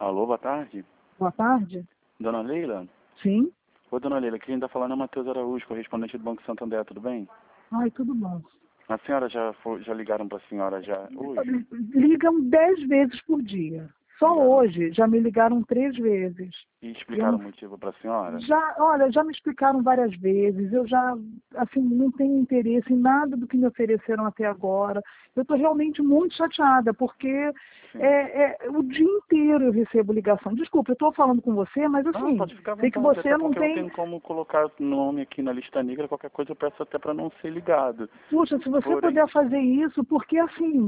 Alô, boa tarde. Boa tarde. Dona Leila? Sim. Oi, Dona Leila, quem está falando é Matheus Araújo, correspondente do Banco Santander, tudo bem? Ai, tudo bom. A senhora já ligaram para a senhora já hoje? Ligam 10 vezes por dia. Só Ligaram. hoje já me ligaram 3 vezes. E explicaram o motivo para a senhora? Olha, já me explicaram várias vezes. Eu já, assim, não tenho interesse em nada do que me ofereceram até agora. Eu estou realmente muito chateada, porque o dia inteiro eu recebo ligação. Desculpa, eu estou falando com você, mas assim, Não, pode ficar à sei que vontade, você até não porque eu tem... tenho como colocar o nome aqui na lista negra, qualquer coisa eu peço até para não ser ligado. Puxa, se você Porém, puder fazer isso, porque assim,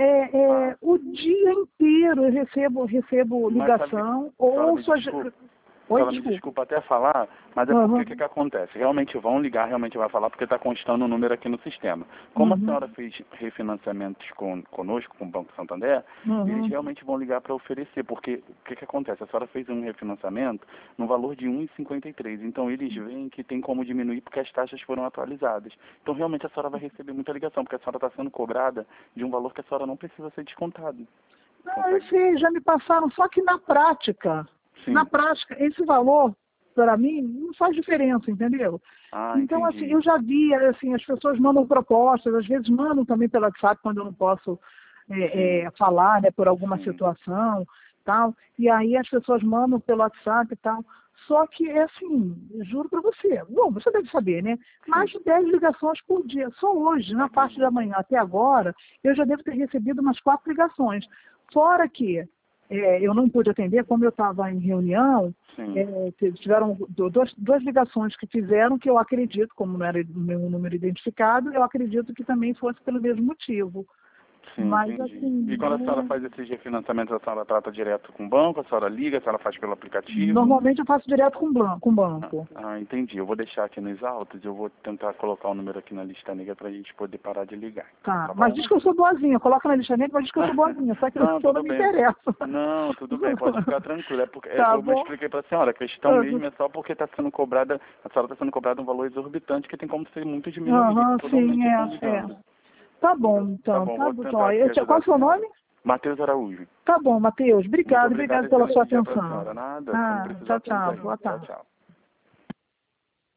o dia inteiro eu recebo mas ligação, senhora me ouço as... desculpa. Oi, Senhora, me desculpa. desculpa até falar, mas é porque o que acontece? Realmente vão ligar, realmente vai falar, porque está constando o número aqui no sistema. Como a senhora fez refinanciamentos conosco, com o Banco Santander, eles realmente vão ligar para oferecer, porque o que acontece? A senhora fez um refinanciamento no valor de 1,53, então eles veem que tem como diminuir porque as taxas foram atualizadas. Então realmente a senhora vai receber muita ligação, porque a senhora está sendo cobrada de um valor que a senhora não precisa ser descontado. Não, eu sei, já me passaram, só que na prática, Sim. esse valor, para mim, não faz diferença, entendeu? Então, Entendi. assim, eu já vi, assim, as pessoas mandam propostas, às vezes mandam também pelo WhatsApp quando eu não posso falar, né, por alguma situação, tal, e aí as pessoas mandam pelo WhatsApp e tal. Só que é assim, juro para você, bom, você deve saber, né? Mais de 10 ligações por dia. Só hoje, na parte da manhã até agora, eu já devo ter recebido umas 4 ligações. Fora que eu não pude atender, como eu estava em reunião, tiveram duas ligações que fizeram, que eu acredito, como não era o meu número identificado, eu acredito que também fosse pelo mesmo motivo. Sim, mas entendi. assim, E quando a senhora faz esses refinanciamentos, a senhora trata direto com o banco, a senhora liga, a senhora faz pelo aplicativo? Normalmente eu faço direto com o banco. Entendi. Eu vou deixar aqui nos autos, eu vou tentar colocar o número aqui na lista negra pra gente poder parar de ligar. Tá, Tá mas bom? diz que eu sou boazinha, coloca na lista negra, mas diz que eu sou boazinha, só que Não, eu não tudo me bem. interessa. Não, tudo bem, pode ficar tranquilo. É porque Tá eu me bom? expliquei pra senhora, a questão mesmo é só porque está sendo cobrada, a senhora está sendo cobrada um valor exorbitante que tem como ser muito diminuído. Sim, Totalmente estão ligando. Tá bom, Tá então, bom, tá vou bom. tentar aqui ajudar Qual é a o seu senhora. nome? Matheus Araújo. Tá bom, Matheus. Muito Obrigado obrigado pela sua excelente dia pra atenção. senhora. Nada, quando precisar, Tchau, estamos tchau. aí. Boa Tchau, tarde. tchau.